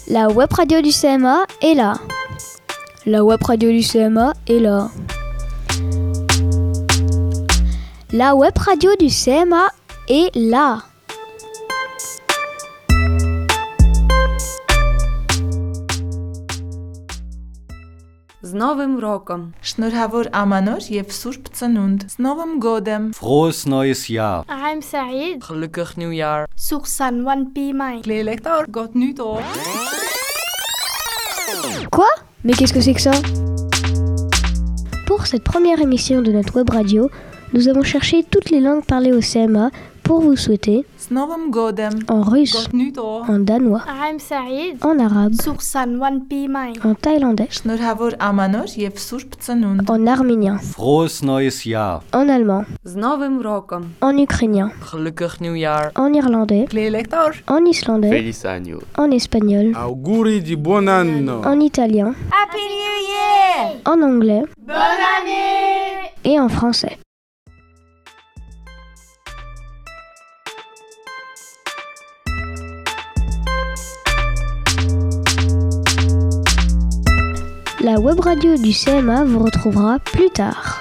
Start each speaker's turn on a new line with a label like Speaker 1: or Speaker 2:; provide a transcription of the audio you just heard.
Speaker 1: La web radio du CMA est là. La web radio du CMA est là. La web radio du CMA est là.
Speaker 2: Z Nowym Rokiem!
Speaker 3: Шнурհավոր Amanor եւ Սուրբ Ծնունդ. С Новым годом!
Speaker 4: Frohes neues Jahr!
Speaker 5: عام سعيد.
Speaker 2: Gelukkig nieuwjaar!
Speaker 5: Such san wan pi mai.
Speaker 3: Gleðilegt ár, gott nytt år!
Speaker 1: Quoi ? Mais qu'est-ce que c'est que ça ? Pour cette première émission de notre web radio, nous avons cherché toutes les langues parlées au CMA pour vous souhaiter
Speaker 3: С Новым годом!
Speaker 1: en russe,
Speaker 3: Gott nytt år!
Speaker 1: en danois,
Speaker 5: عام سعيد.
Speaker 1: en arabe,
Speaker 5: Such san wan pi mai.
Speaker 1: en thaïlandais,
Speaker 3: Շնորհավոր Amanor եւ Սուրբ Ծնունդ.
Speaker 1: en arménien,
Speaker 4: Frohes neues Jahr!
Speaker 1: en allemand,
Speaker 2: Z Nowym Rokiem!
Speaker 1: en ukrainien,
Speaker 2: Gelukkig nieuwjaar!
Speaker 1: en irlandais,
Speaker 3: Gleðilegt ár!
Speaker 1: en islandais,
Speaker 6: Feliz año.
Speaker 1: en espagnol,
Speaker 6: Auguri di buon anno.
Speaker 1: en italien,
Speaker 5: Happy New Year.
Speaker 1: en anglais
Speaker 5: Bonne année.
Speaker 1: et en français. La web radio du CMA vous retrouvera plus tard.